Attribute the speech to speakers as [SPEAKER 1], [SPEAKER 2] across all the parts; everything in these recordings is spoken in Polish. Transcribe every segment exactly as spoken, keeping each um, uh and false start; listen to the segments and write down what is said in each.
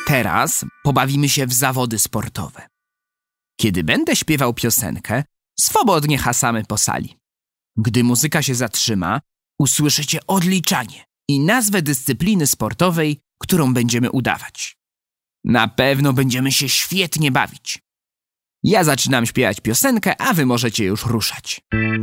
[SPEAKER 1] Teraz pobawimy się w zawody sportowe. Kiedy będę śpiewał piosenkę, swobodnie hasamy po sali. Gdy muzyka się zatrzyma, usłyszycie odliczanie i nazwę dyscypliny sportowej, którą będziemy udawać. Na pewno będziemy się świetnie bawić. Ja zaczynam śpiewać piosenkę, a wy możecie już ruszać.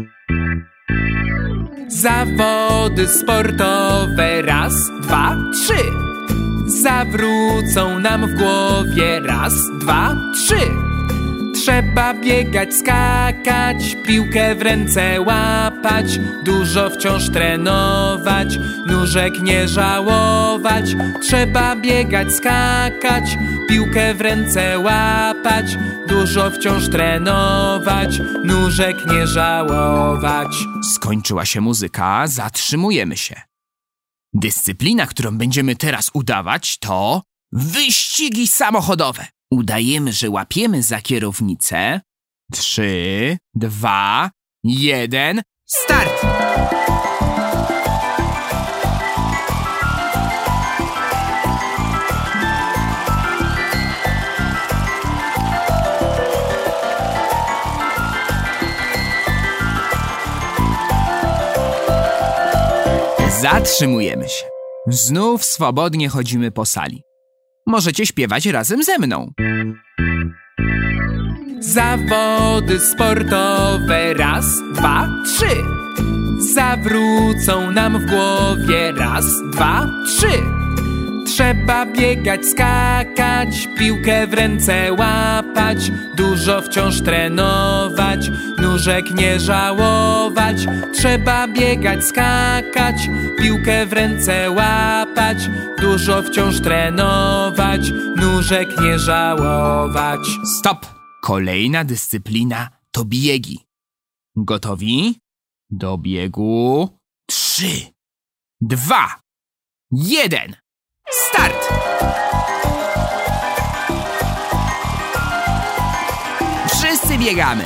[SPEAKER 1] Zawody sportowe, raz, dwa, trzy. Zawrócą nam w głowie, raz, dwa, trzy. Trzeba biegać, skakać, piłkę w ręce łapać, dużo wciąż trenować, nóżek nie żałować. Trzeba biegać, skakać, piłkę w ręce łapać, dużo wciąż trenować, nóżek nie żałować. Skończyła się muzyka, zatrzymujemy się. Dyscyplina, którą będziemy teraz udawać, to wyścigi samochodowe. Udajemy, że łapiemy za kierownicę. Trzy, dwa, jeden, start! Zatrzymujemy się. Znów swobodnie chodzimy po sali. Możecie śpiewać razem ze mną. Zawody sportowe, raz, dwa, trzy. Zawrócą nam w głowie, raz, dwa, trzy. Trzeba biegać, skakać, piłkę w ręce łapać, dużo wciąż trenować, nóżek nie żałować. Trzeba biegać, skakać, piłkę w ręce łapać, dużo wciąż trenować, nóżek nie żałować. Stop! Kolejna dyscyplina to biegi. Gotowi? Do biegu. Trzy, dwa, jeden. Start! Wszyscy biegamy.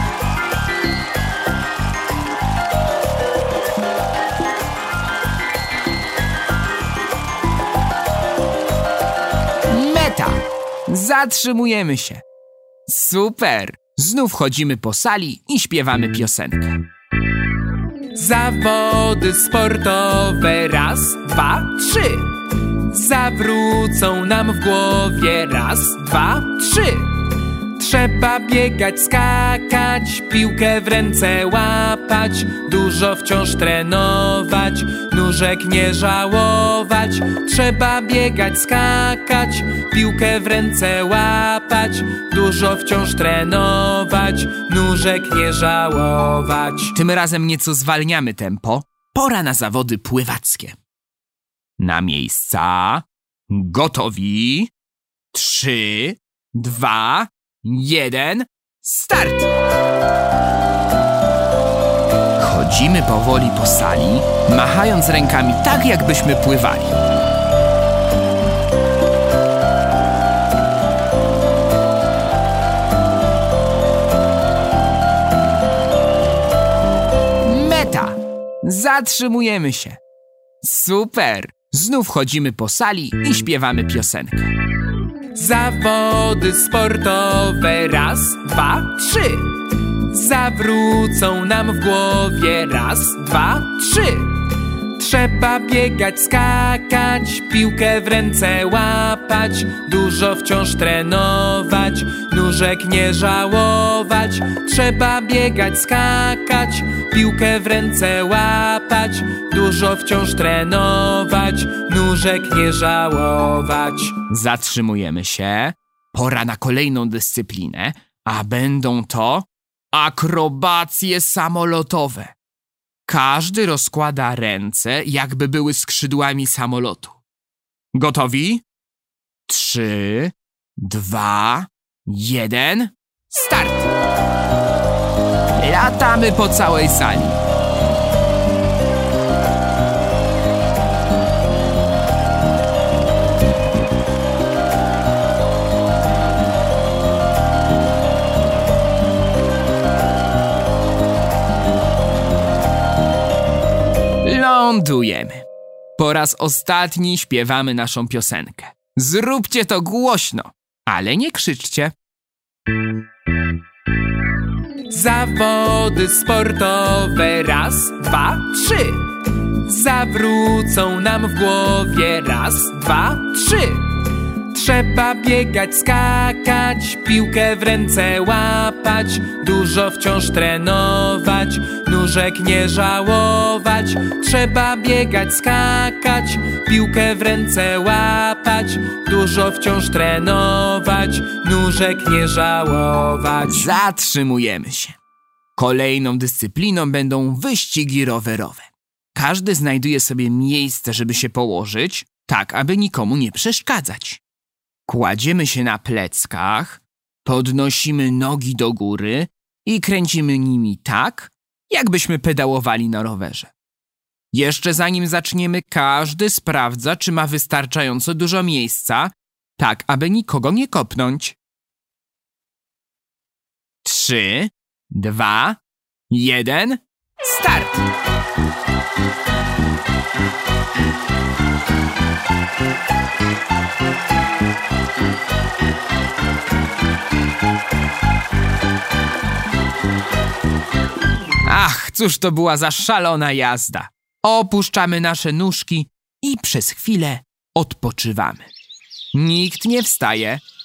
[SPEAKER 1] Meta! Zatrzymujemy się. Super! Znów chodzimy po sali i śpiewamy piosenkę. Zawody sportowe, raz, dwa, trzy. Zawrócą nam w głowie, raz, dwa, trzy. Trzeba biegać, skakać, piłkę w ręce łapać, dużo wciąż trenować, nóżek nie żałować. Trzeba biegać, skakać, piłkę w ręce łapać, dużo wciąż trenować, nóżek nie żałować. Tym razem nieco zwalniamy tempo. Pora na zawody pływackie. Na miejsca. Gotowi. Trzy, dwa, jeden. Start! Chodzimy powoli po sali, machając rękami tak, jakbyśmy pływali. Meta! Zatrzymujemy się. Super! Znów chodzimy po sali i śpiewamy piosenkę. Zawody sportowe, raz, dwa, trzy. Zawrócą nam w głowie, raz, dwa, trzy. Trzeba biegać, skakać, piłkę w ręce łapać, dużo wciąż trenować, nóżek nie żałować. Trzeba biegać, skakać, piłkę w ręce łapać, dużo wciąż trenować, nóżek nie żałować. Zatrzymujemy się. Pora na kolejną dyscyplinę, a będą to akrobacje samolotowe. Każdy rozkłada ręce, jakby były skrzydłami samolotu. Gotowi? Trzy, dwa, jeden. Start! Latamy po całej sali. Lądujemy. Po raz ostatni śpiewamy naszą piosenkę. Zróbcie to głośno, ale nie krzyczcie. Zawody sportowe, raz, dwa, trzy. Zawrócą nam w głowie, raz, dwa, trzy. Trzeba biegać, skakać, piłkę w ręce łapać, dużo wciąż trenować, nóżek nie żałować. Trzeba biegać, skakać, piłkę w ręce łapać, dużo wciąż trenować, nóżek nie żałować. Zatrzymujemy się. Kolejną dyscypliną będą wyścigi rowerowe. Każdy znajduje sobie miejsce, żeby się położyć, tak aby nikomu nie przeszkadzać. Kładziemy się na pleckach, podnosimy nogi do góry i kręcimy nimi tak, jakbyśmy pedałowali na rowerze. Jeszcze zanim zaczniemy, każdy sprawdza, czy ma wystarczająco dużo miejsca, tak aby nikogo nie kopnąć. Trzy, dwa, jeden, start! Ach, cóż to była za szalona jazda. Opuszczamy nasze nóżki i przez chwilę odpoczywamy. Nikt nie wstaje,